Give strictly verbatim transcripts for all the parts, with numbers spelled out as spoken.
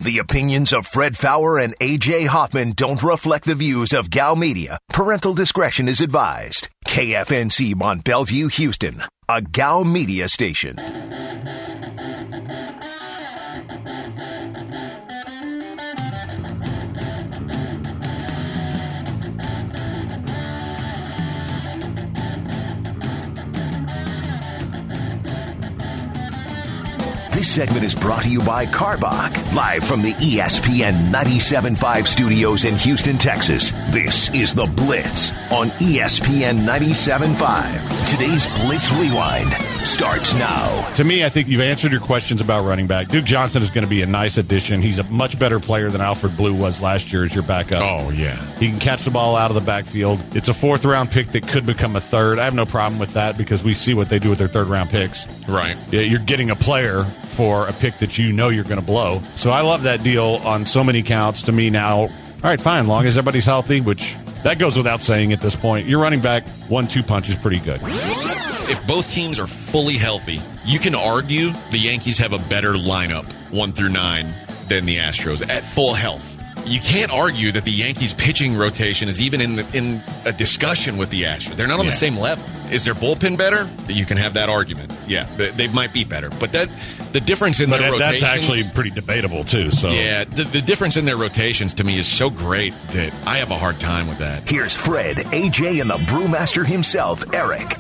The opinions of Fred Fowler and A J Hoffman don't reflect the views of Gal Media. Parental discretion is advised. K F N C Mont Bellevue, Houston, a Gal Media station. This segment is brought to you by Karbach, live from the E S P N ninety-seven point five studios in Houston, Texas. This is The Blitz on E S P N ninety-seven point five. Today's Blitz Rewind starts now. To me, I think you've answered your questions about running back. Duke Johnson is going to be a nice addition. He's a much better player than Alfred Blue was last year as your backup. Oh, yeah. He can catch the ball out of the backfield. It's a fourth-round pick that could become a third. I have no problem with that because we see what they do with their third-round picks. Right. You're getting a player for a pick that you know you're going to blow. So I love that deal on so many counts. To me now, all right, fine, long as everybody's healthy, which that goes without saying at this point. Your running back, one two punch is pretty good. If both teams are fully healthy, you can argue the Yankees have a better lineup, one through nine, than the Astros at full health. You can't argue that the Yankees' pitching rotation is even in the, in a discussion with the Astros. They're not on Yeah. the same level. Is their bullpen better? You can have that argument. Yeah, they, they might be better. But that the difference in But their that, rotations... that's actually pretty debatable, too. So Yeah, the, the difference in their rotations to me is so great that I have a hard time with that. Here's Fred, A J, and the brewmaster himself, Eric.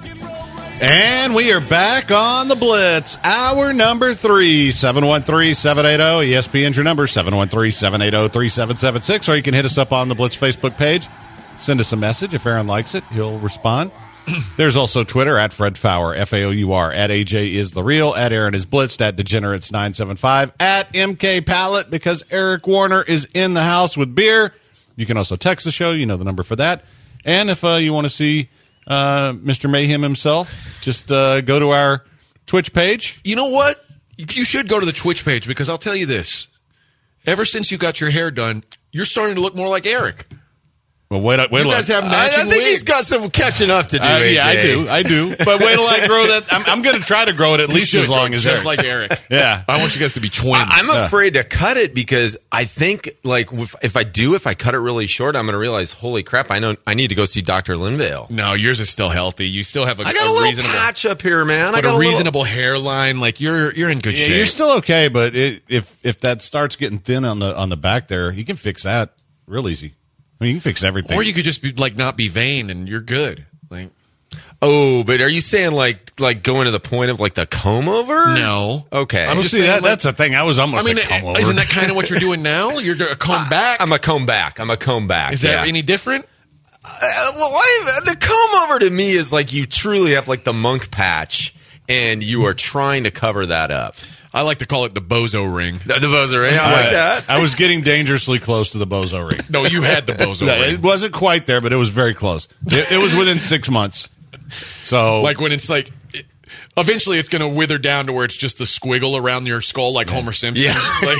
And we are back on the Blitz. Hour number three, seven one three, seven eight zero, E S P N's your number, seven one three, seven eight zero, three seven seven six, or you can hit us up on the Blitz Facebook page. Send us a message. If Aaron likes it, he'll respond. There's also Twitter, at Fred Fowler, F A O U R, at A J is the real, at Aaron is Blitzed, at Degenerates nine seven five, at M K Pallet, because Eric Warner is in the house with beer. You can also text the show. You know the number for that. And if uh, you want to see uh, Mister Mayhem himself, just uh, go to our Twitch page. You know what? You should go to the Twitch page because I'll tell you this. Ever since you got your hair done, you're starting to look more like Eric. Well, wait, wait, You look. guys have I, matching I think wigs. he's got some catching up to do. Uh, A J. yeah, I do. I do. But wait till I grow that. I'm, I'm going to try to grow it at You least should as long go as just Eric's. like Eric. Yeah. I want you guys to be twins. I, I'm afraid to cut it because I think, like, if, if I do, if I cut it really short, I'm going to realize, holy crap, I know I need to go see Doctor Linvale. No, yours is still healthy. You still have a, I got a, a little reasonable patch up here, man. I but got a a little- reasonable hairline. Like you're you're in good Yeah, shape. you're still okay, but it, if if that starts getting thin on the on the back there, you can fix that real easy. I mean, you can fix everything. or you could just be like not be vain and you're good. Like Oh, but are you saying like like going to the point of like the comb over? no. Okay. I'm Well, just see, saying, that, like- that's a thing. I was I almost mean, a comb over. isn't that kind of what you're doing now? You're a comb back. I'm a comb back. I'm a comb back. Is that yeah. any different? Uh, well, I, the comb over to me is like you truly have like the monk patch, and you are trying to cover that up. I like to call it the bozo ring. The, the buzzer, yeah, I like that. I was getting dangerously close to the bozo ring. No, you had the bozo No, ring. it wasn't quite there, but it was very close. It, it was within six months. So, Like when it's like, it, eventually it's going to wither down to where it's just a squiggle around your skull, like Homer Simpson. Yeah.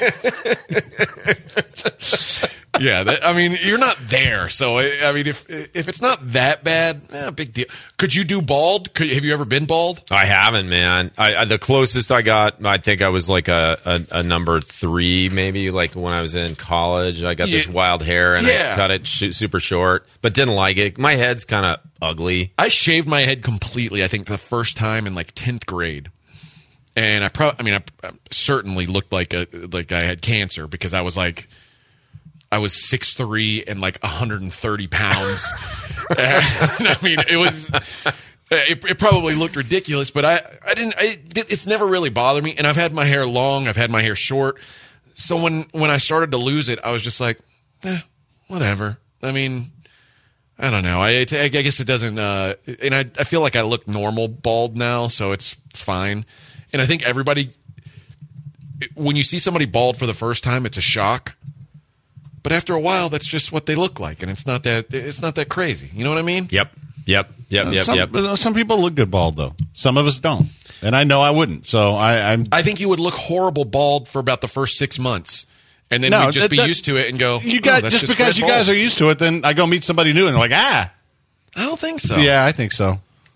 Like, yeah. That, I mean, you're not there, so I, I mean, if if it's not that bad, eh, big deal. Could you do bald? Could, have you ever been bald? I haven't, man. I, I the closest I got, I think I was like a, a, a number three, maybe like when I was in college. I got this Yeah. wild hair and Yeah. I cut it sh- super short, but didn't like it. My head's kind of ugly. I shaved my head completely. I think the first time in like tenth grade, and I probably, I mean, I, I certainly looked like a like I had cancer because I was like, I was six three and like one hundred thirty pounds. And, I mean, it was. It, it probably looked ridiculous, but I, I didn't. I, it's never really bothered me, and I've had my hair long. I've had my hair short. So when when I started to lose it, I was just like, eh, whatever. I mean. I don't know. I, I guess it doesn't, uh, and I, I feel like I look normal bald now, so it's, it's fine. And I think everybody, when you see somebody bald for the first time, it's a shock. But after a while, that's just what they look like, and it's not that it's not that crazy. You know what I mean? Yep. Yep. Yep. Yep. some, yep. some people look good bald, though. Some of us don't. And I know I wouldn't. So I, I'm. I think you would look horrible bald for about the first six months. And then No, we'd just that- be that- used to it and go, You oh, guys, that's just, because Fred you guys Bald. are used to it, then I go meet somebody new and they're like, ah. I don't think so. Yeah, I think so.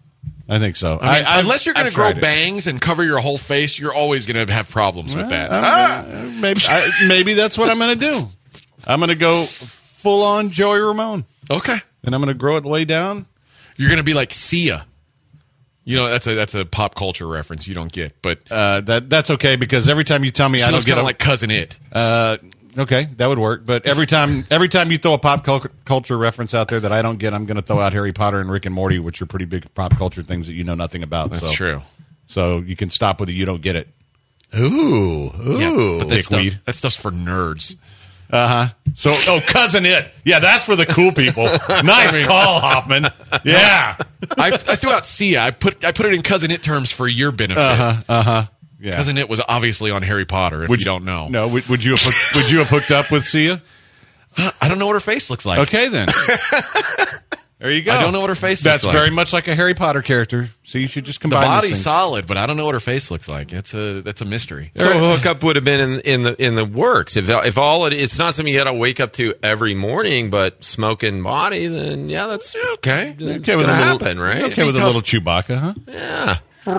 I think so. I mean, I, unless you're going I've to grow tried it. bangs and cover your whole face, you're always going to have problems with that. I Ah! mean, maybe, I, maybe that's what I'm going to do. I'm going to go full on Joey Ramone, Okay. and I'm going to grow it way down. You're going to be like Sia. You know, that's a that's a pop culture reference you don't get, but Uh, that that's okay because every time you tell me she I don't looks get kind a, of like Cousin It. uh, okay, that would work. But every time every time you throw a pop cul- culture reference out there that I don't get, I'm going to throw out Harry Potter and Rick and Morty, which are pretty big pop culture things that you know nothing about. That's so. true. So you can stop with the you don't get it. Ooh, ooh. Yeah, but that, stuff, Dickweed. that stuff's for nerds. Uh huh. So, oh, Cousin It. Yeah, that's for the cool people. Nice call, Hoffman. Yeah. I, I threw out Sia. I put I put it in Cousin It terms for your benefit. Uh huh. Yeah. Cousin It was obviously on Harry Potter. If Would you don't know, No. Would, would you have hooked, would you have hooked up with Sia? I don't know what her face looks like. Okay, then. There you go. I don't know what her face That's looks like. very much like a Harry Potter character. So you should just The combine these body's things. solid, but I don't know what her face looks like. It's a that's a mystery. So a hookup would have been in in the in the works. If if all it, it's not something you got to wake up to every morning, but smoking body, then yeah, that's Okay. It's Okay, with gonna a little, happen, right? Okay, with a little Chewbacca, huh? Yeah.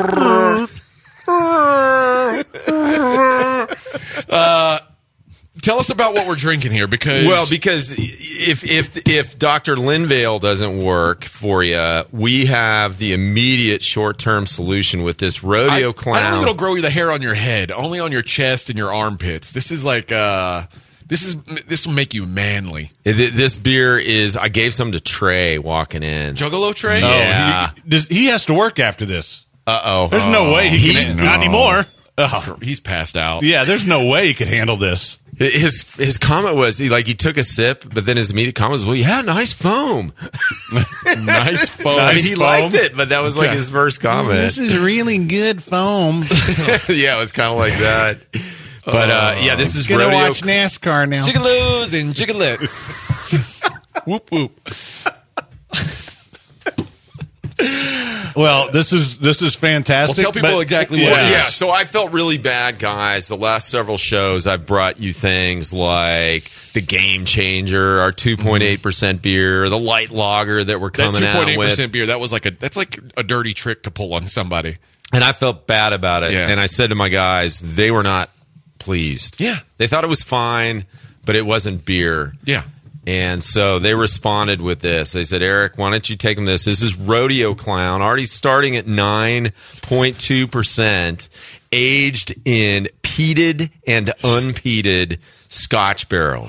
Tell us about what we're drinking here, because Well, because if if if Doctor Linvale doesn't work for you, we have the immediate short term solution with this rodeo I, clown. I don't think it'll grow the hair on your head, only on your chest and your armpits. This is like uh, this is this will make you manly. Th- This beer is. I gave some to Trey walking in. Juggalo tray. No, Yeah. he, does, he has to work after this. Uh oh. There's no way he can. Not anymore. Oh. He's passed out. Yeah, there's no way he could handle this. His his comment was he like he took a sip, but then his immediate comment was, "Well, yeah, nice foam." Nice foam. I mean, Nice he foam. liked it, but that was like Okay. his first comment. This is really good foam. Yeah, it was kind of like that. But uh, yeah, this is Gonna rodeo. watch NASCAR now. Jiggalos and jiggalettes. Whoop whoop. Well, this is this is fantastic. Well, tell people but- exactly yeah. what it is. Yeah, so I felt really bad, guys. The last several shows, I've brought you things like the Game Changer, our two point eight percent beer, the light lager that we're That coming two out point eight with. percent beer. That was like a that's like a dirty trick to pull on somebody. And I felt bad about it. Yeah. And I said to my guys, they were not pleased. Yeah. They thought it was fine, but it wasn't beer. Yeah. And so they responded with this. They said, Eric, why don't you take them this? This is Rodeo Clown, already starting at nine point two percent, aged in peated and unpeated Scotch barrels.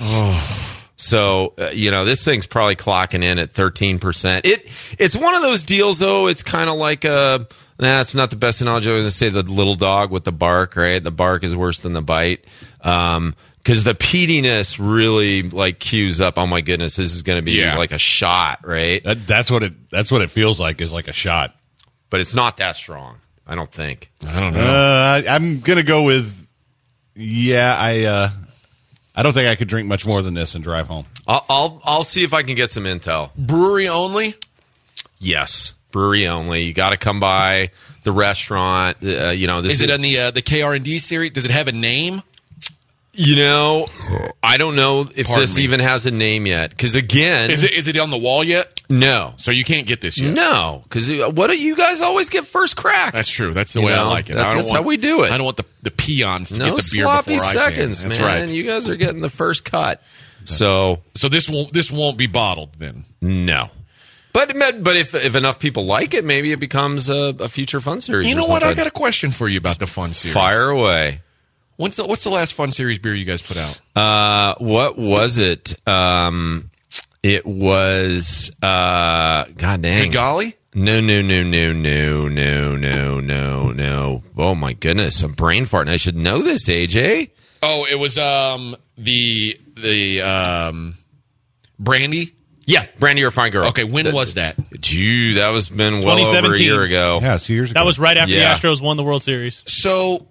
So, uh, you know, this thing's probably clocking in at thirteen percent. It It's one of those deals, though. It's kind of like a, nah, that's not the best analogy. I was going to say the little dog with the bark, right? The bark is worse than the bite. Um, because the peatiness really like cues up. Oh my goodness, this is going to be Yeah. like a shot, right? That, that's what it. That's what it feels like. Is like a shot. But it's not that strong, I don't think. I don't know. Uh, I'm gonna go with. Yeah, I. Uh, I don't think I could drink much more than this and drive home. I'll I'll, I'll see if I can get some intel. Brewery only. Yes, brewery only. You got to come by the restaurant. Uh, you know, this Is it on the uh, the K R and D series? Does it have a name? You know, I don't know if Pardon this me. even has a name yet. Because again, Is it is it on the wall yet? no, So you can't get this yet. no. Because what do you guys always get first crack? That's true. That's the You way I know, like it. that's- I don't that's want, how we do it. I don't want the, the peons to no get the beer sloppy before seconds, I can. That's man. right. You guys are getting the first cut. So So this won't this won't be bottled then. no. But but if if enough people like it, maybe it becomes a, a future fun series. You or know what? I something. got a question for you about the fun series. Fire away. What's the what's the last fun series beer you guys put out? Uh, what was it? Um, it was uh, God dang. Good golly. No, no, no, no, no, no, no, no, no. Oh my goodness, I'm brain farting. I should know this, A J. Oh, it was um the the um brandy. Yeah, Brandy or Fine Girl. Okay, when That- was that? Gee, that was been well over a twenty seventeen. year ago. Yeah, two years ago. That was right after Yeah. the Astros won the World Series. So,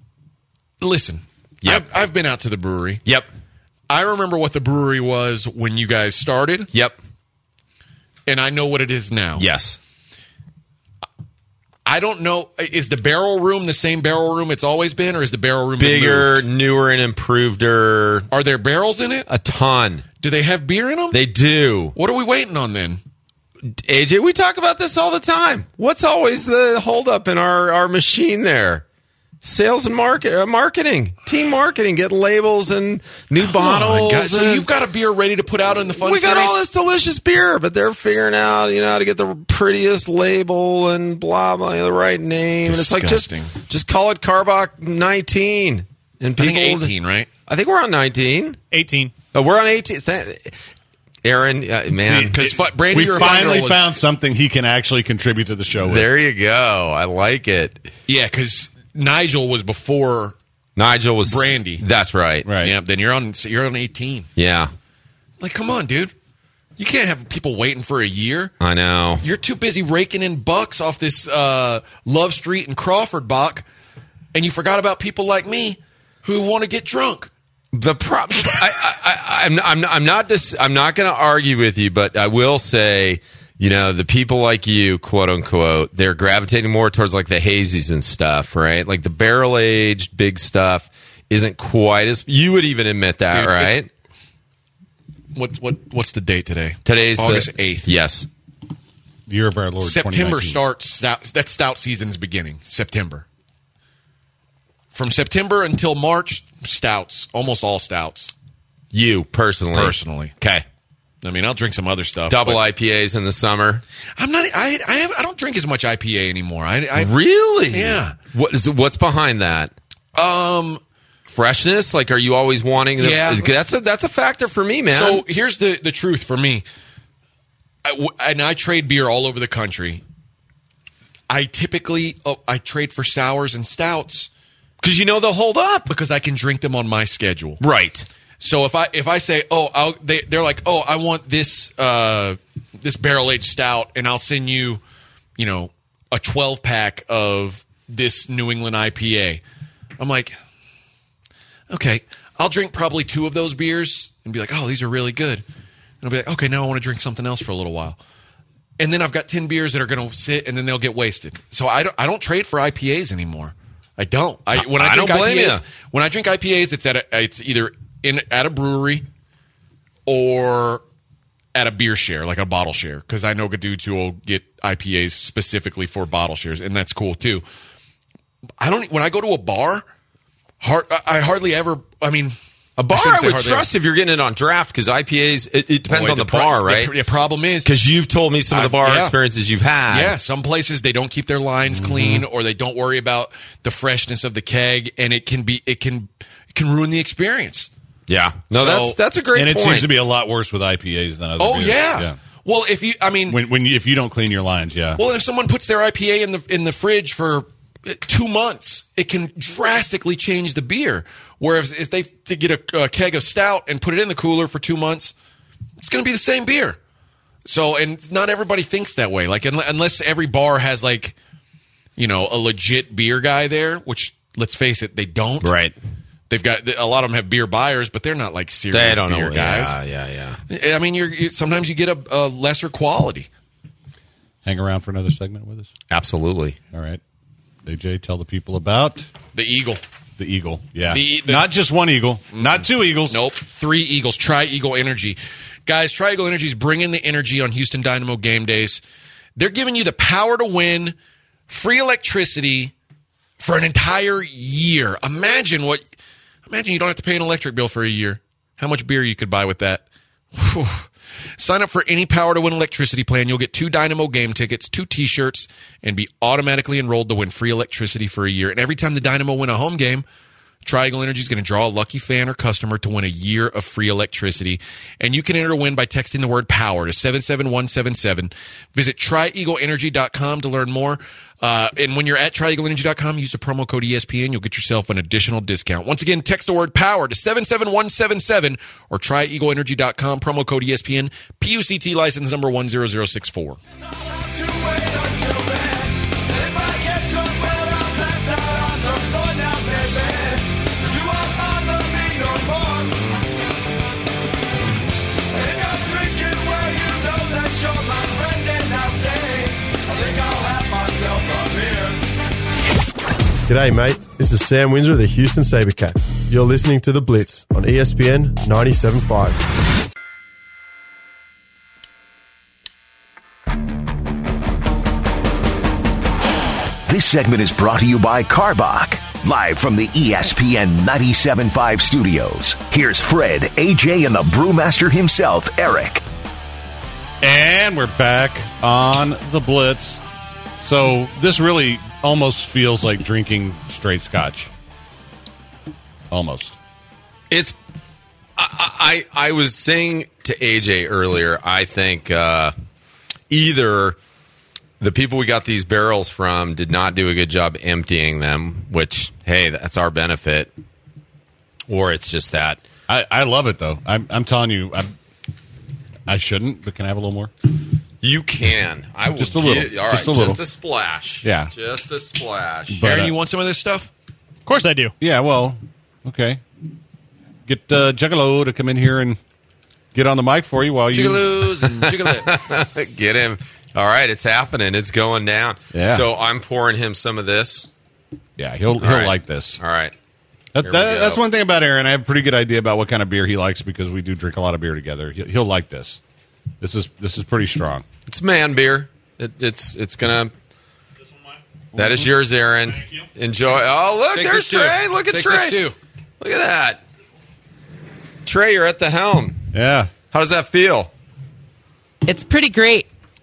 listen. Yep. I've, I've been out to the brewery. Yep, I remember what the brewery was when you guys started, yep, and I know what it is now. yes. I don't know. Is the barrel room the same barrel room it's always been, or is the barrel room Bigger, moved? newer, and improveder. Are there barrels in it? A ton. Do they have beer in them? They do. What are we waiting on then? A J, we talk about this all the time. What's always the holdup in our, our machine there? Sales and market, uh, marketing, team marketing, get labels and new Come bottles. on, guys. So and you've got a beer ready to put out in the fun we got series? all this delicious beer, but they're figuring out, you know, how to get the prettiest label and blah blah, the right name. Disgusting. And it's like just just call it Carbach nineteen. And I people, think eighteen, right? I think we're on nineteen. eighteen. Oh, we're on eighteen. Th- Aaron, uh, man, Because Brandy, We you're a fun finally girl was- found something he can actually contribute to the show with. there you go. I like it. Yeah, because Nigel was before Nigel was Brandy. That's right. Right. Yeah, then you're on you're on eighteen. Yeah, Like, come on, dude. You can't have people waiting for a year. I know. You're too busy raking in bucks off this uh, Love Street and Crawford Bach, and you forgot about people like me who want to get drunk. The problem, I, I, I, I'm, I'm, I'm not, dis- I'm not going to argue with you, but I will say, you know, the people like you, quote unquote, they're gravitating more towards like the hazies and stuff, right? Like the barrel aged big stuff isn't quite as. You would even admit that, Dude, right? What what what's the date today? Today's August the eighth. Yes. Year of our Lord. September twenty nineteen. starts. Stout, that's stout season's beginning. September. From September until March, stouts. Almost all stouts. You personally. Personally. Okay. I mean, I'll drink some other stuff. Double but I P As in the summer. I'm not. I I, have, I don't drink as much I P A anymore. I, I Really? Yeah. What is what's behind that? Um. Freshness? Like, are you always wanting? The, Yeah. That's a that's a factor for me, man. So here's the the truth for me. I, w- and I trade beer all over the country. I typically oh, I trade for sours and stouts because you know they'll hold up. because I can drink them on my schedule. Right. So if I if I say, oh, I'll, they they're like, oh, I want this uh, this barrel aged stout, and I'll send you, you know, a twelve pack of this New England I P A. I'm like, okay, I'll drink probably two of those beers and be like, oh, these are really good. And I'll be like, okay, now I want to drink something else for a little while. And then I've got ten beers that are going to sit, and then they'll get wasted. So I don't I don't trade for I P As anymore. I don't. I when I, I drink don't blame I P As, ya. when I drink I P As, it's at a, it's either in at a brewery or at a beer share, like a bottle share, because I know good dudes who will get I P As specifically for bottle shares, and that's cool too. I don't. When I go to a bar, hard, I hardly ever. I mean, A bar shouldn't I, say would hardly trust if you're getting it on draft because I P As, it, it depends Boy, on the, pro- bar, right? The, the problem is Because you've told me some of the bar I've- yeah. experiences you've had. Yeah, some places they don't keep their lines Mm-hmm. clean, or they don't worry about the freshness of the keg, and it can be it can it can ruin the experience. Yeah. No, So- that's that's a great And it point. seems to be a lot worse with I P As than other Oh beers. yeah. Well, if you, I mean, When when you, if you don't clean your lines, yeah. well, and if someone puts their I P A in the in the fridge for two months, it can drastically change the beer. Whereas if they to get a, a keg of stout and put it in the cooler for two months, it's going to be the same beer. So, and not everybody thinks that way. Like, un- unless every bar has like, you know, a legit beer guy there, which let's face it, they don't. right. They've got a lot of them have beer buyers, but they're not like serious They don't beer know. guys. Yeah, yeah, yeah. I mean, you're you, sometimes you get a, a lesser quality. Hang around for another segment with us. Absolutely. All right. A J, tell the people about The Eagle. the Eagle. Yeah. The- the- Not just one Eagle, not two Eagles. Nope. Three Eagles. Tri Eagle Energy. Guys, Tri Eagle Energy is bringing the energy on Houston Dynamo game days. They're giving you the power to win, free electricity for an entire year. Imagine what. Imagine you don't have to pay an electric bill for a year. How much beer you could buy with that. Whew. Sign up for any Power to Win electricity plan. You'll get two Dynamo game tickets, two T-shirts, and be automatically enrolled to win free electricity for a year. And every time the Dynamo win a home game, Tri Eagle Energy is going to draw a lucky fan or customer to win a year of free electricity. And you can enter to win by texting the word POWER to seven seven one seven seven. Visit tri eagle energy dot com to learn more. Uh, and when you're at tri eagle energy dot com, use the promo code E S P N. You'll get yourself an additional discount. Once again, text the word POWER to seven seven one seven seven or tri eagle energy dot com, promo code E S P N, P U C T license number one zero zero six four. G'day, mate. This is Sam Windsor of the Houston Sabercats. You're listening to The Blitz on E S P N ninety-seven point five. This segment is brought to you by Carbach. Live from the E S P N ninety-seven point five studios, here's Fred, A J, and the brewmaster himself, Eric. And we're back on the Blitz. So this really almost feels like drinking straight scotch. Almost. It's. I, I I was saying to A J earlier, I think uh, either the people we got these barrels from did not do a good job emptying them, which, hey, that's our benefit, or it's just that. I, I love it, though. I'm, I'm telling you, I, I shouldn't, but can I have a little more? You can. I will Just a little. Get, all Just right, a little. Just a splash. Yeah. Just a splash. But, Aaron, uh, you want some of this stuff? Of course I do. Yeah, well, okay. Get uh, Juggalo to come in here and get on the mic for you while you... Jigaloos and jiggalets. Get him. All right, it's happening. It's going down. Yeah. So I'm pouring him some of this. Yeah, he'll he'll right. like this. All right. That, Here we that, go. that's one thing about Aaron. I have a pretty good idea about what kind of beer he likes because we do drink a lot of beer together. He'll, he'll like this. This is this is pretty strong. It's man beer. It, it's it's gonna. That is yours, Aaron. Thank you. Enjoy. Oh, look, Take there's this too. Trey. Look at Take Trey. this too. Look at that. Trey, you're at the helm. Yeah. How does that feel? It's pretty great.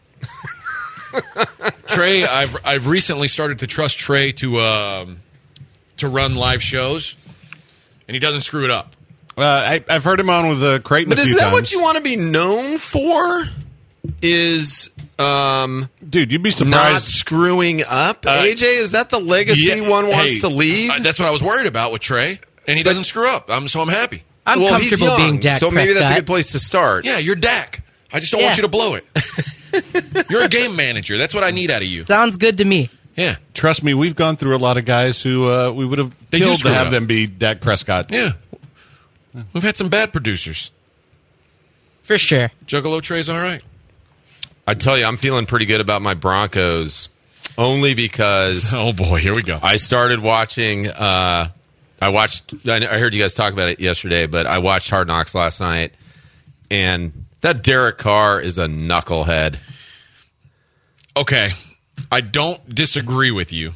Trey, I've I've recently started to trust Trey to um, to run live shows, and he doesn't screw it up. Uh, I, I've heard him on with uh, Creighton But a is few that times. what you want to be known for? Is um, Dude, you'd be not surprised. screwing up? Uh, A J, is that the legacy Yeah, one wants hey, to leave? uh, that's what I was worried about with Trey, and he doesn't screw up. I'm, so I'm happy. I'm well, he's comfortable young, being Dak so maybe Prescott. that's a good place to start. Yeah, you're Dak. I just don't want Yeah. you to blow it. You're a game manager. That's what I need out of you. Sounds good to me. Yeah. Trust me, we've gone through a lot of guys who uh, we would have They do killed to screw have up. them be Dak Prescott. Yeah. We've had some bad producers. For sure. Juggalo Trey's all right. I tell you, I'm feeling pretty good about my Broncos, only because Oh, boy. Here we go. I started watching. Uh, I watched. I I heard you guys talk about it yesterday, but I watched Hard Knocks last night, and that Derek Carr is a knucklehead. Okay. I don't disagree with you,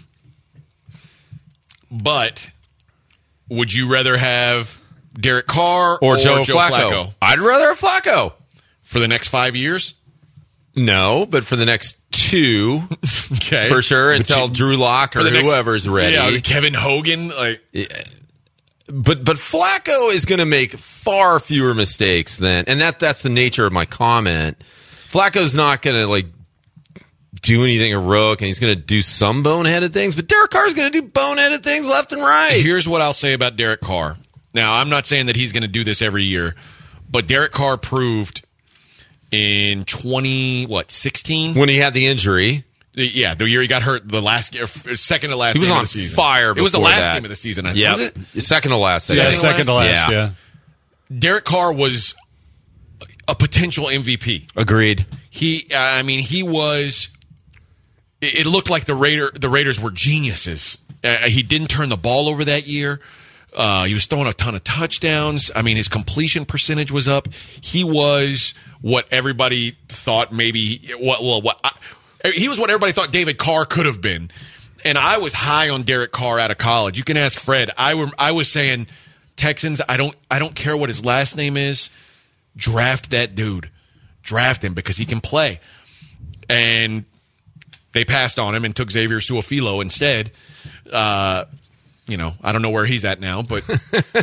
but would you rather have Derek Carr Or, or, Joe, Joe, Flacco. Flacco I'd rather have Flacco. for the next five years? No, but for the next two, Okay. for sure, until Drew Lock or For the next- whoever's ready. Yeah, Kevin Hogan. Like, But but Flacco is going to make far fewer mistakes than, and that that's the nature of my comment. Flacco's not going to like do anything heroic, and he's going to do some boneheaded things. But Derek Carr's going to do boneheaded things left and right. here's what I'll say about Derek Carr. Now, I'm not saying that he's going to do this every year, but Derek Carr proved in twenty what sixteen When he had the injury, Yeah, the year he got hurt, the last second to last. he was game on of the season. fire. It was the before last that. game of the season. I Yeah, was it? second to last. I Yeah, think. second to last. Yeah. Yeah. Derek Carr was a potential M V P. Agreed. He, uh, I mean, he was. It, it looked like the Raider, the Raiders were geniuses. Uh, he didn't turn the ball over that year. Uh, he was throwing a ton of touchdowns. I mean, his completion percentage was up. He was what everybody thought maybe. What? Well, what? I, he was what everybody thought David Carr could have been. And I was high on Derek Carr out of college. You can ask Fred. I were, I was saying, Texans. I don't. I don't care what his last name is. Draft that dude. Draft him because he can play. And they passed on him and took Xavier Su'a-Filo instead. Uh, you know, I don't know where he's at now, but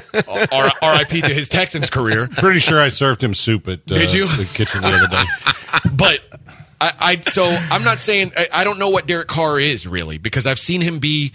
R I P to his Texans career. Pretty sure I served him soup at uh, Did you? the kitchen the other day. But I, I so I'm not saying I, I don't know what Derek Carr is really because I've seen him be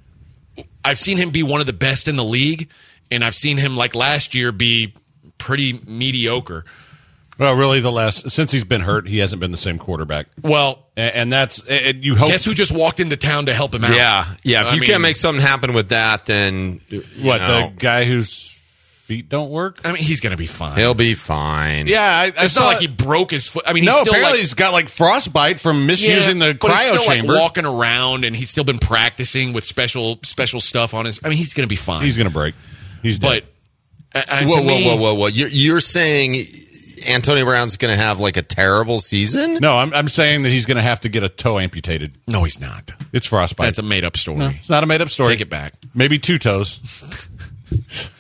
I've seen him be one of the best in the league, and I've seen him like last year be pretty mediocre. Well, really, the last since he's been hurt, he hasn't been the same quarterback, Well, and, and that's and you hope. guess who just walked into town to help him out? Yeah, yeah. If I you mean- can't make something happen with that, then you what know, the guy whose feet don't work? I mean, he's going to be fine. he'll be fine. Yeah, I, I It's saw not like he broke his foot. I mean, no, he's still apparently like, he's got like frostbite from misusing Yeah, the but he's cryo still, chamber. like, walking around, and he's still been practicing with special special stuff on his. I mean, he's going to be fine. He's going to break. He's but dead. uh, uh, Whoa, to whoa, me- whoa, whoa, whoa! You're, you're saying Antonio Brown's going to have like a terrible season? No, I'm, I'm saying that he's going to have to get a toe amputated. No, he's not. It's frostbite. That's a made-up story. No, it's not a made-up story. Take it back. Maybe two toes. This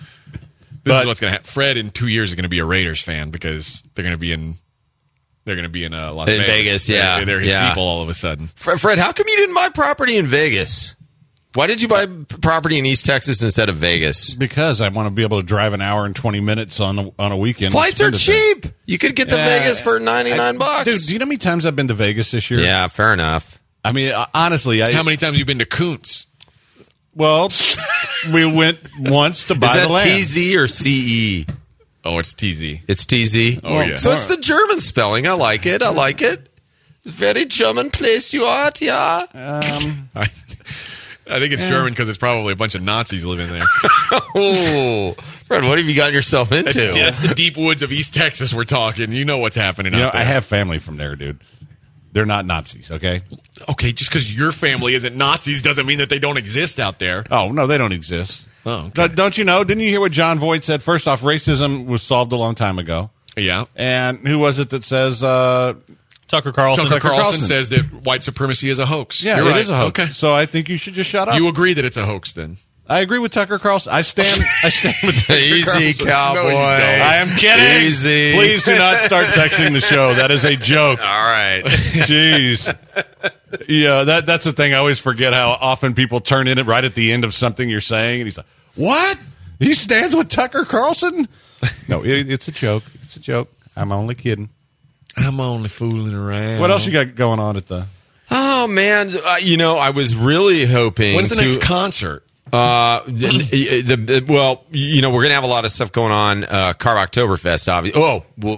But- is what's going to happen. Fred in two years is going to be a Raiders fan because they're going to be in they're going to be in uh, Las In Vegas. Vegas, yeah. They're, they're his Yeah. people all of a sudden. Fred, Fred, how come you didn't buy property in Vegas? Why did you buy property in East Texas instead of Vegas? Because I want to be able to drive an hour and twenty minutes on a, on a weekend. Flights are and spend it there. cheap. You could get to Yeah. Vegas for ninety-nine bucks. Dude, do you know how many times I've been to Vegas this year? Yeah, fair enough. I mean, uh, honestly, I, How many times have you been to Koontz? well, we went once to buy Is the that land. T Z or C E? Oh, it's T Z. It's T Z. Oh, yeah. So it's the German spelling. I like it. I like it. Very German place you are, yeah. Um, I, I think it's German because it's probably a bunch of Nazis living there. Oh, Fred, what have you gotten yourself That's, into? that's the deep woods of East Texas we're talking. You know what's happening you know, out there. I have family from there, dude. They're not Nazis, okay? Okay, just because your family isn't Nazis doesn't mean that they don't exist out there. Oh, no, they don't exist. Oh, okay. Don't- Don't you know? Didn't you hear what John Voight said? First off, racism was solved a long time ago. Yeah. And who was it that says, uh, Tucker Carlson. Tucker, Carlson, Carlson. says that white supremacy is a hoax. yeah, You're it right. is a hoax. Okay. So I think you should just shut up. You agree that it's a hoax then? I agree with Tucker Carlson. I stand. I stand with Tucker Easy, Carlson. cowboy. No, you don't. I am kidding. Easy. Please do not start texting the show. That is a joke. All right. Jeez. Yeah, that that's the thing. I always forget how often people turn in it right at the end of something you're saying, and he's like, "What? He stands with Tucker Carlson?" No, it, it's a joke. It's a joke. I'm only kidding. I'm only fooling around. What else you got going on at the? Oh man, uh, you know, I was really hoping. When's the to, next concert? Uh, the, the, the, well, you know, we're gonna have a lot of stuff going on. Uh, Carb Oktoberfest, obviously. Oh, well,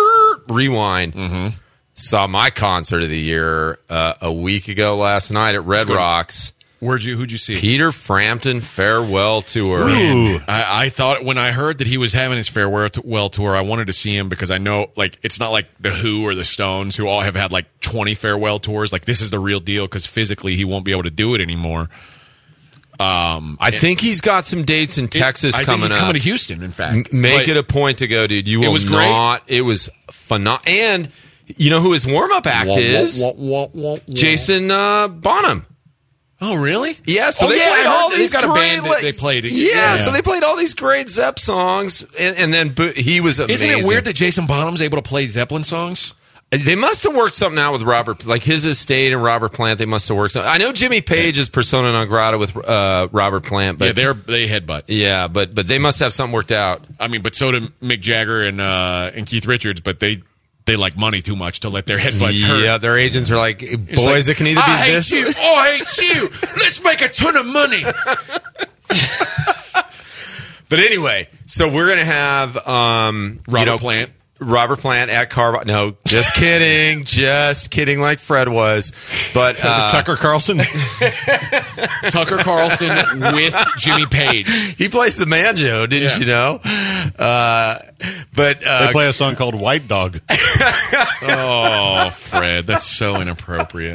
rewind. Mm-hmm. Saw my concert of the year uh, a week ago last night at Red good. Rocks. Where'd you? Who'd you see? Peter Frampton farewell tour. Ooh. I, I thought when I heard that he was having his farewell well tour, I wanted to see him because I know, like, it's not like the Who or the Stones who all have had like twenty farewell tours. Like, this is the real deal because physically he won't be able to do it anymore. Um, I think he's got some dates in Texas I think coming he's up. coming to Houston. In fact, M- Make But it a point to go, dude. You will was great. not. It was phenomenal. And you know who his warm up act Wah, wah, is? wah, wah, wah, wah. Jason uh, Bonham. Oh, really? Yeah, so Oh, they yeah, played I heard all that these he's got a great, band that like- they played. Yeah, Yeah. so they played all these great Zepp songs, and, and then but he was amazing. Isn't it weird that Jason Bonham's able to play Zeppelin songs? They must have worked something out with Robert, like his estate and Robert Plant. They must have worked something. I know Jimmy Page is persona non grata with uh, Robert Plant, but yeah, they're they headbutt. yeah, but but they must have something worked out. I mean, but so did Mick Jagger and uh, and Keith Richards, but they they like money too much to let their headbutts hurt. Yeah, their agents are like, boys, It's like, it can either I be hate this. you, or I hate you. Let's make a ton of money. But anyway, so we're gonna have um, Robert you know, Plant. Robert Plant at Carb. No, just kidding, just kidding, like Fred was. But uh, Tucker Carlson. Tucker Carlson with Jimmy Page. he plays the banjo, didn't Yeah. you know? Uh, but uh, They play a song called White Dog. Oh, Fred, that's so inappropriate.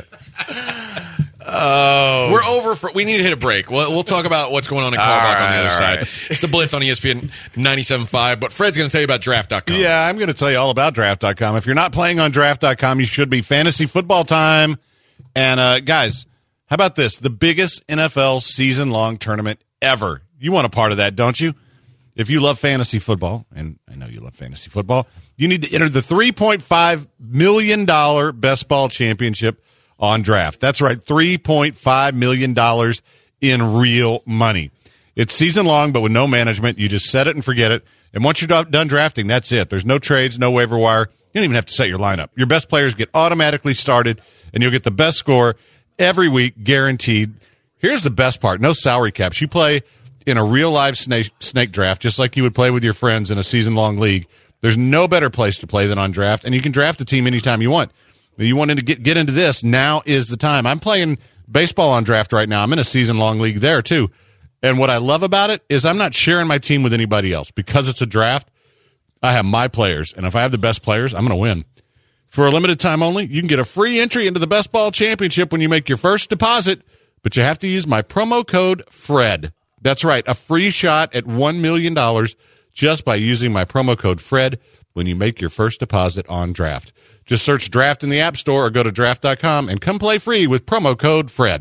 oh, We're over for. We need to hit a break. We'll, we'll talk about what's going on in Carbach All on the right, other all side. right. It's the Blitz on E S P N ninety-seven point five, but Fred's going to tell you about draft dot com. Yeah, I'm going to tell you all about draft dot com. If you're not playing on draft dot com, you should be. Fantasy football time. And, uh, guys, how about this? The biggest N F L season-long tournament ever. You want a part of that, don't you? If you love fantasy football, and I know you love fantasy football, you need to enter the three point five million dollars Best Ball Championship on draft. That's right, three point five million dollars in real money. It's season-long, but with no management. You just set it and forget it. And once you're done drafting, that's it. There's no trades, no waiver wire. You don't even have to set your lineup. Your best players get automatically started, and you'll get the best score every week, guaranteed. Here's the best part. No salary caps. You play in a real-live snake, snake draft, just like you would play with your friends in a season-long league. There's no better place to play than on draft, and you can draft a team anytime you want. You wanted to get, get into this, now is the time. I'm playing baseball on draft right now. I'm in a season-long league there, too. And what I love about it is I'm not sharing my team with anybody else. Because it's a draft, I have my players. And if I have the best players, I'm going to win. For a limited time only, you can get a free entry into the Best Ball Championship when you make your first deposit, but you have to use my promo code FRED. That's right, a free shot at one million dollars just by using my promo code FRED when you make your first deposit on Draft. Just search Draft in the App Store or go to draft dot com and come play free with promo code FRED.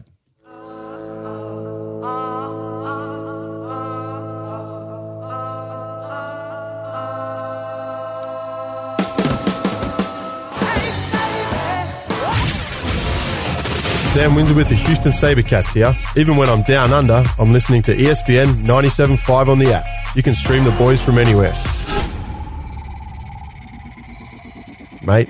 Sam Windsor with the Houston SaberCats here. Even when I'm down under, I'm listening to E S P N ninety-seven point five on the app. You can stream the boys from anywhere. Mate.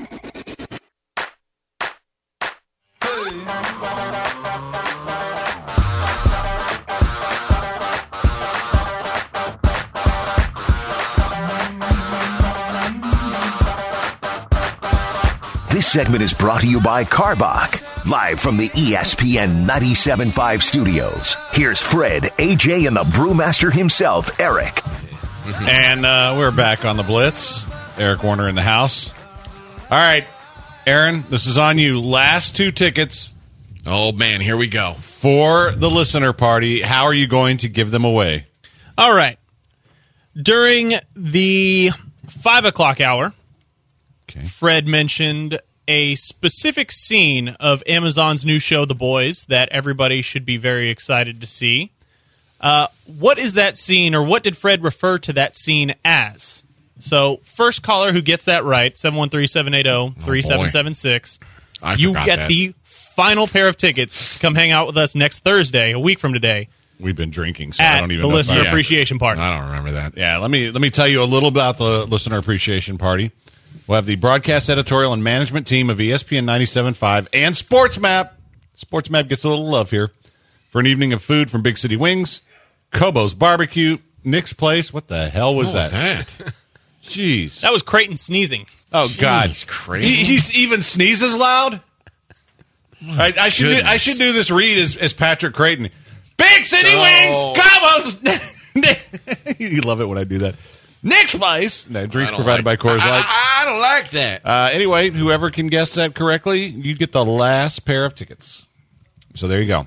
This segment is brought to you by Carbach. Live from the E S P N ninety-seven point five studios, here's Fred, A J, and the brewmaster himself, Eric. And uh, we're back on the Blitz. Eric Warner in the house. All right, Aaron, this is on you. Last two tickets. Oh, man, here we go. For the listener party. How are you going to give them away? All right. During the five o'clock hour, Okay. Fred mentioned a specific scene of Amazon's new show, The Boys, that everybody should be very excited to see. Uh, what is that scene, or what did Fred refer to that scene as? So, first caller who gets that right, seven one three, seven eight zero, three seven seven six, I you forgot get that. the final pair of tickets to come hang out with us next Thursday, a week from today, We've been drinking, so I at don't even the know. Listener if I- Appreciation Party. I don't remember that. Yeah, let me let me tell you a little about the listener appreciation party. We'll have the broadcast, editorial, and management team of E S P N ninety-seven point five and SportsMap. SportsMap gets a little love here for an evening of food from Big City Wings, Kobo's Barbecue, Nick's Place. What the hell was What was that? that? Jeez. That was Creighton sneezing. Oh God. Jeez, Creighton. He, he's even sneezes loud. I, I should do, I goodness. should do this read as, as Patrick Creighton. Big City Oh. Wings, Kobo's. You love it when I do that. Nick's Place. No, drinks I don't provided like- by Coors I, Light. I, I don't like that. Uh, anyway, whoever can guess that correctly, you get the last pair of tickets. So there you go.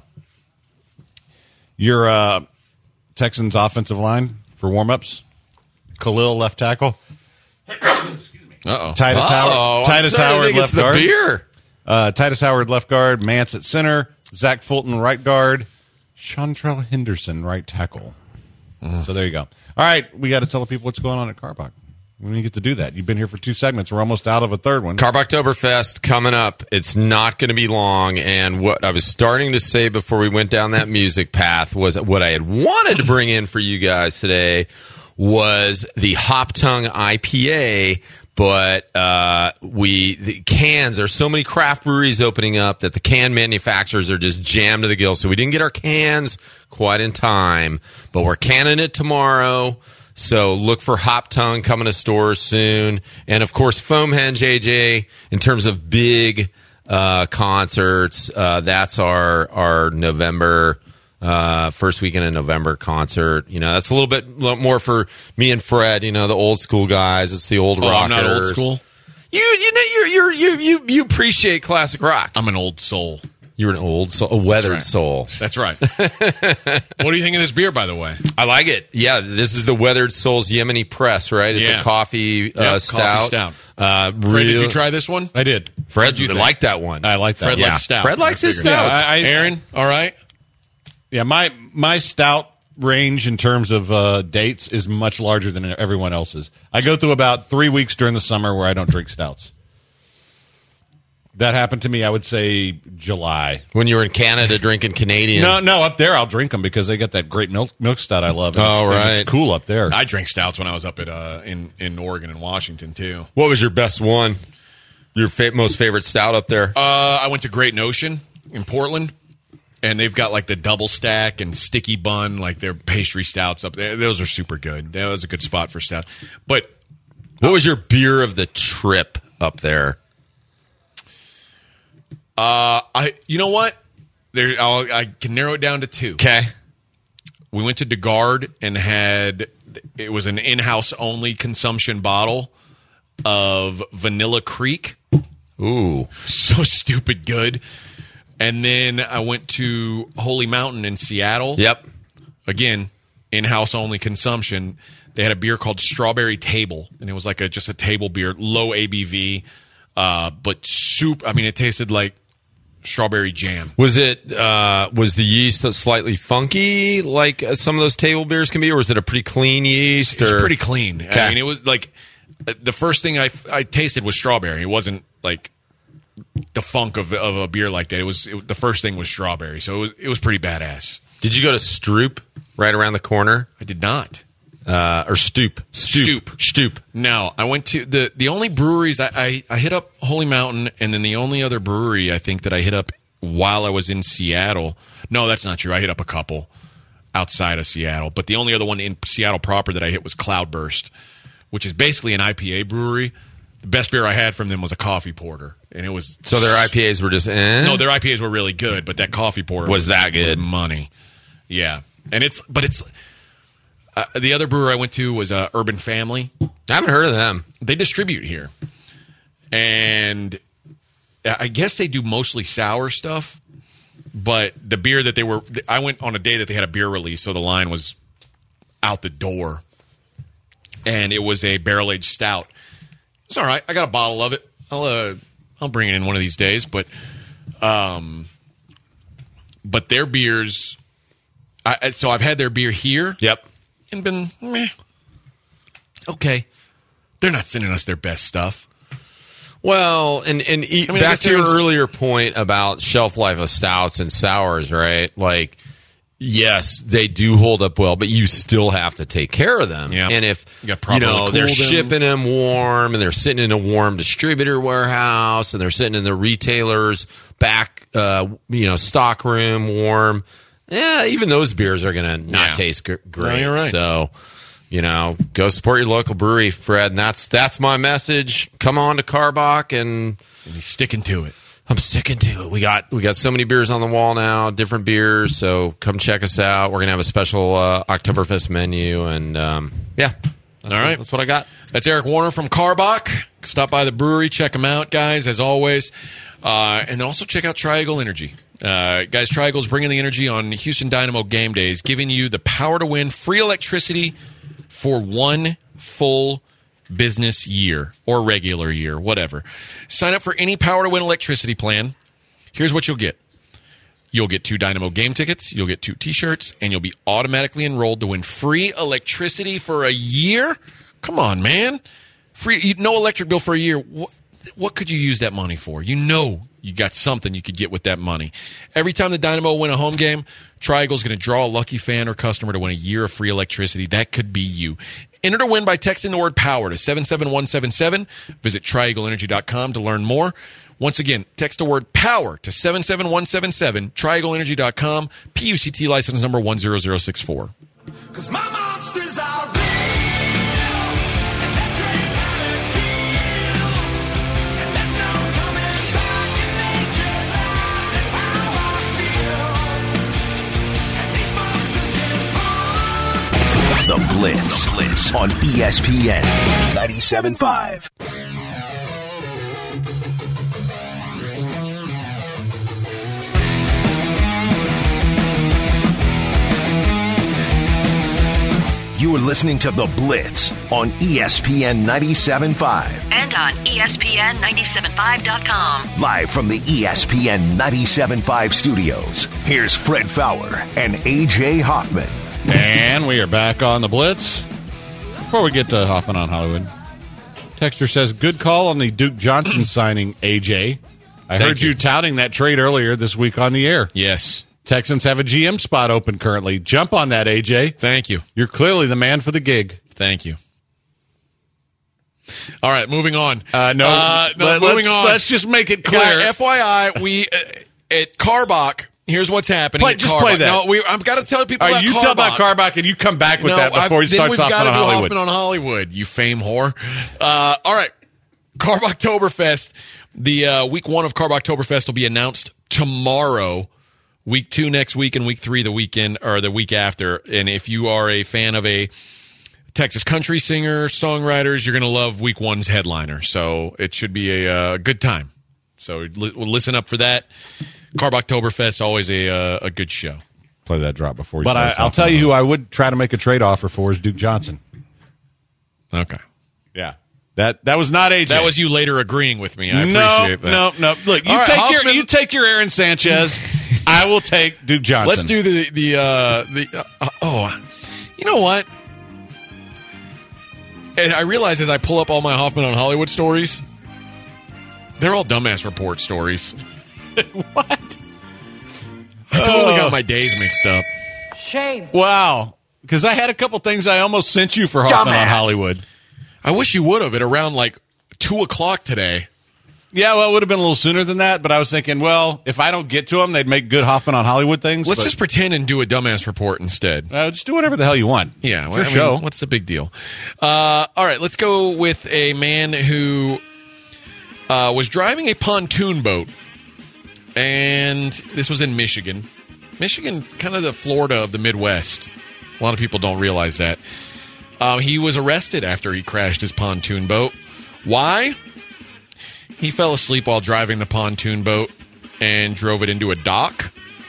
Your uh, Texans offensive line for warm-ups. Khalil left tackle. Uh-oh. Titus Oh, Howard. Titus I'm starting to Howard think left it's the guard. beer. Uh, Titus Howard left guard. Mance at center. Zach Fulton right guard. Chantrell Henderson right tackle. So there you go. All right, we got to tell the people what's going on at Carbach. When do you get to do that? You've been here for two segments. We're almost out of a third one. Carbachtoberfest coming up. It's not going to be long. And what I was starting to say before we went down that music path was what I had wanted to bring in for you guys today was the Hop Tongue I P A. But uh, we the cans. There's so many craft breweries opening up that the can manufacturers are just jammed to the gills. So we didn't get our cans quite in time, but we're canning it tomorrow. So look for Hop Tongue coming to stores soon, and of course Foamhenge J J. In terms of big uh, concerts, uh, that's our our November. Uh, first weekend in November concert. You know, that's a little bit more for me and Fred. You know, the old school guys. It's the old Oh, rockers. I'm not old school? You, you know, you're, you're, you, you, you appreciate classic rock. I'm an old soul. You're an old soul, a weathered right. soul. That's right. What do you think of this beer, by the way? I like it. Yeah, this is the Weathered Souls Yemeni Press, right? It's Yeah. a coffee uh, Yep, stout. coffee stout. Uh, Fred, real- did you try this one? I did. Fred, What'd you you think? like that one. I like that. Fred yeah. likes stout. Fred likes I his figured. stout. Yeah, I- I- Aaron, all right? Yeah, my my stout range in terms of uh, dates is much larger than everyone else's. I go through about three weeks during the summer where I don't drink stouts. That happened to me, I would say, July. When you were in Canada drinking Canadian. No, no, up there I'll drink them because they got that great milk milk stout I love. And Oh, it's, and right. it's cool up there. I drank stouts when I was up at uh, in in Oregon and Washington too. What was your best one? Your fa- most favorite stout up there? Uh, I went to Great Notion in Portland, and they've got like the double stack and sticky bun, like their pastry stouts up there. Those are super good. That was a good spot for stout. But What was your beer of the trip up there? uh, I, you know what? There, I'll, I can narrow it down to two. Okay. We went to DeGard and had it was an in-house only consumption bottle of Vanilla Creek. Ooh. So stupid good. And then I went to Holy Mountain in Seattle. Yep. Again, in-house only consumption. They had a beer called Strawberry Table, and it was like a just a table beer, low A B V, uh, but soup. I mean, it tasted like strawberry jam. Was it uh, was the yeast slightly funky, like uh, some of those table beers can be, or was it a pretty clean yeast? It was or? pretty clean. Okay. I mean, it was like the first thing I, I tasted was strawberry. It wasn't like the funk of, of a beer like that. It was it, the first thing was strawberry, so it was, it was pretty badass. Did you go to Stroop right around the corner? I did not. Uh, or Stoop. Stoop. Stoop. Stoop. No, I went to the the only breweries I, I, I hit up Holy Mountain, and then the only other brewery I think that I hit up while I was in Seattle. No, that's not true. I hit up a couple outside of Seattle, but the only other one in Seattle proper that I hit was Cloudburst, which is basically an I P A brewery. The best beer I had from them was a coffee porter, and it was So their I P As were just eh? no, their I P As were really good, but that coffee porter Was that good? was money. Yeah, and it's but it's. Uh, the other brewer I went to was uh, Urban Family. I haven't heard of them. They distribute here. And I guess they do mostly sour stuff. But the beer that they were... I went on a day that they had a beer release, so the line was out the door. And it was a barrel-aged stout. It's all right. I got a bottle of it. I'll uh, I'll bring it in one of these days. But um, but their beers... I, so I've had their beer here. Yep. And been meh. Okay. They're not sending us their best stuff. Well, and and e- I mean, I back guess to your there's- earlier point about shelf life of stouts and sours, right? Like, yes, they do hold up well, but you still have to take care of them. Yeah. And if You gotta you properly know they're cool them. shipping them warm, and they're sitting in a warm distributor warehouse, and they're sitting in the retailer's back, uh, you know, stock room warm. Yeah, even those beers are going to not Yeah. taste gr- great. No, you're right. So, you know, go support your local brewery, Fred. And that's that's my message. Come on to Karbach, and And he's sticking to it. I'm sticking to it. We got we got so many beers on the wall now, different beers. So come check us out. We're gonna have a special uh, Oktoberfest menu, and um, yeah, that's All what, right. that's what I got. That's Eric Warner from Karbach. Stop by the brewery. Check them out, guys, as always. Uh, and then also check out Triangle Energy. Uh, guys, Triangle's bringing the energy on Houston Dynamo game days, giving you the power to win free electricity for one full business year or regular year, whatever. Sign up for any power to win electricity plan. Here's what you'll get. You'll get two Dynamo game tickets, you'll get two t-shirts, and you'll be automatically enrolled to win free electricity for a year. Come on, man. Free, no electric bill for a year. What, what could you use that money for? You know you got something you could get with that money. Every time the Dynamo win a home game, Triangle's going to draw a lucky fan or customer to win a year of free electricity. That could be you. Enter to win by texting the word POWER to seven seven one seven seven. Visit triangle energy dot com to learn more. Once again, text the word POWER to seven seven one seven seven, triangle energy dot com, P U C T license number one zero zero six four. Cause my monsters are real, and that train's gonna kill, and there's no coming back, and they just like how I feel, and these monsters get born. The Blitz, Blitz on E S P N ninety-seven point five. You are listening to The Blitz on E S P N ninety-seven point five. And on E S P N ninety-seven point five dot com. Live from the E S P N ninety-seven point five studios, here's Fred Fowler and A J Hoffman. And we are back on the Blitz. Before we get to Hoffman on Hollywood, Texter says, good call on the Duke Johnson signing, A J. I Thank heard you. you. touting that trade earlier this week on the air. Yes. Texans have a G M spot open currently. Jump on that, A J. Thank you. You're clearly the man for the gig. Thank you. All right, moving on. Uh, no, uh, no let, moving let's, on. Let's just make it clear. Guy, F Y I, we uh, at Karbach. Here's what's happening. Play- at just Karbach. play that. No, we, I've got to tell people All about right, you Karbach. tell about Karbach, and you come back with no, that before I've, he starts then we've Hoffman got to on do Hollywood. Hoffman on Hollywood, you fame whore. Uh, all right, Karbachtoberfest. The uh, week one of Karbachtoberfest will be announced tomorrow. Week two next week, and week three the weekend or the week after. And if you are a fan of a Texas country singer, songwriters, you're going to love week one's headliner. So it should be a uh, good time. So li- listen up for that. Karbachtoberfest, always a uh, a good show. Play that drop before you But I, start I'll Hoffman tell on you who Hollywood. I would try to make a trade offer for is Duke Johnson. Okay. Yeah. That that was not A J. That was you later agreeing with me. I no, appreciate that. no, no. Look, you All right, take your Hoffman- you take your Aaron Sanchez. I will take Duke Johnson. Let's do the the uh, the uh, oh, you know what? And I realize as I pull up all my Hoffman on Hollywood stories, they're all dumbass report stories. What? I totally Oh. got my days mixed up. Shame. Wow. Because I had a couple things I almost sent you for Hoffman on Hollywood. I wish you would have at around like two o'clock today. Yeah, well, it would have been a little sooner than that, but I was thinking, well, if I don't get to them, they'd make good Hoffman on Hollywood things. Let's but, just pretend and do a dumbass report instead. uh, just do whatever the hell you want. Yeah, It's well, your I mean, show. what's the big deal? Uh, all right, let's go with a man who uh, was driving a pontoon boat, and this was in Michigan. Michigan, kind of the Florida of the Midwest. A lot of people don't realize that. Uh, he was arrested after he crashed his pontoon boat. Why? He fell asleep while driving the pontoon boat and drove it into a dock.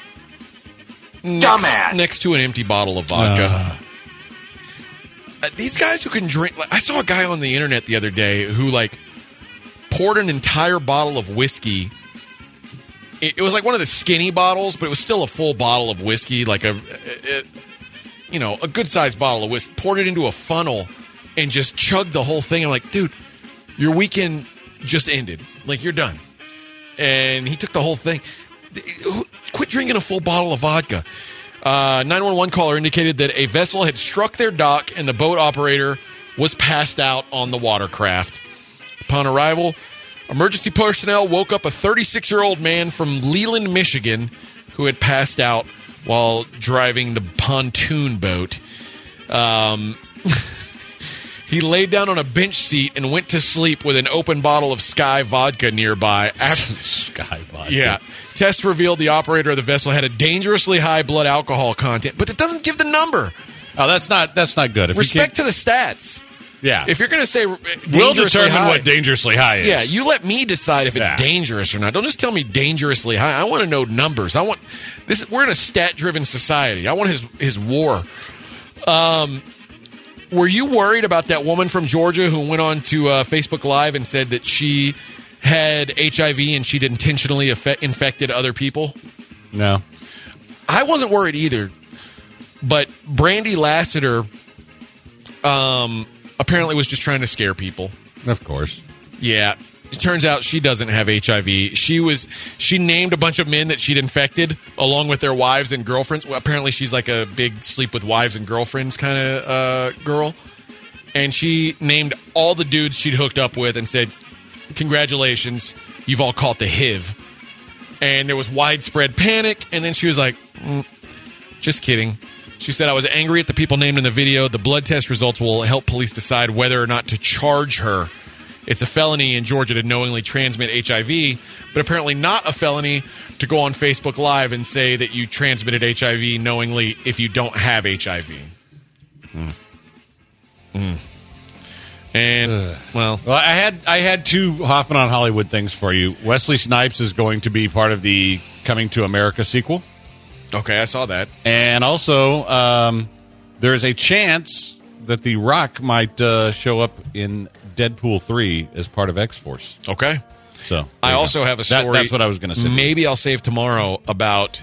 Next, Dumbass. Next to an empty bottle of vodka. Uh, these guys who can drink. Like, I saw a guy on the internet the other day who, like, poured an entire bottle of whiskey. It, it was like one of the skinny bottles, but it was still a full bottle of whiskey, like a, a, a you know, a good-sized bottle of whiskey. Poured it into a funnel and just chugged the whole thing. I'm like, dude, your weekend just ended. Like, you're done. And he took the whole thing. Quit drinking a full bottle of vodka. Uh, nine one one caller indicated that a vessel had struck their dock and the boat operator was passed out on the watercraft. Upon arrival, emergency personnel woke up a thirty-six-year-old man from Leland, Michigan, who had passed out while driving the pontoon boat. Um... He laid down on a bench seat and went to sleep with an open bottle of Sky vodka nearby. After, Sky vodka. yeah. Tests revealed the operator of the vessel had a dangerously high blood alcohol content, but it doesn't give the number. Oh, that's not that's not good. If Respect you to the stats. yeah. If you're going to say uh, we'll dangerously determine high, what dangerously high is. yeah, you let me decide if it's Yeah. dangerous or not. Don't just tell me dangerously high. I want to know numbers. I want this. We're in a stat-driven society. I want his his war. Um. Were you worried about that woman from Georgia who went on to uh, Facebook Live and said that she had H I V and she'd intentionally affe- infected other people? No. I wasn't worried either, but Brandy Lassiter um, apparently was just trying to scare people. Of course. Yeah. It turns out she doesn't have H I V. She was she named a bunch of men that she'd infected along with their wives and girlfriends. Well, apparently she's like a big sleep with wives and girlfriends kind of uh, girl. And she named all the dudes she'd hooked up with and said, "Congratulations, you've all caught the H I V." And there was widespread panic. And then she was like, mm, "Just kidding." She said, "I was angry at the people named in the video. The blood test results will help police decide whether or not to charge her. It's a felony in Georgia to knowingly transmit H I V, but apparently not a felony to go on Facebook Live and say that you transmitted H I V knowingly if you don't have H I V." Mm. Mm. And, Ugh. well... Well, I had I had two Hoffman on Hollywood things for you. Wesley Snipes is going to be part of the Coming to America sequel. Okay, I saw that. And also, um, there's a chance that The Rock might uh, show up in Deadpool three as part of X-Force. Okay. So I also have a story. That, that's what I was going to say. Maybe I'll save tomorrow about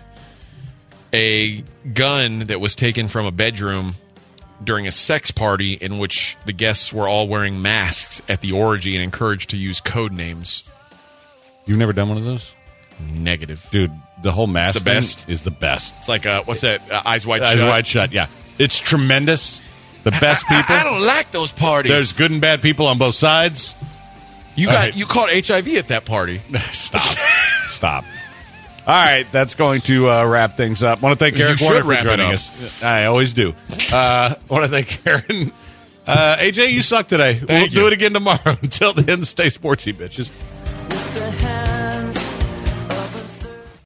a gun that was taken from a bedroom during a sex party in which the guests were all wearing masks at the orgy and encouraged to use code names. You've never done one of those? Negative. Dude, the whole mask It's the thing best. is the best. It's like, uh, what's that? Uh, Eyes Wide Eyes Shut? Wide Shut, yeah. It's tremendous. The best people. I, I don't like those parties. There's good and bad people on both sides. You All got right. you caught H I V at that party. Stop. Stop. All right, that's going to uh, wrap things up. Want to thank You Eric should Warner for wrap it joining up. us. I always do. Uh, want to thank Aaron. Uh, A J, you suck today. we'll Thank do you. it again tomorrow. Until then, stay sportsy, bitches.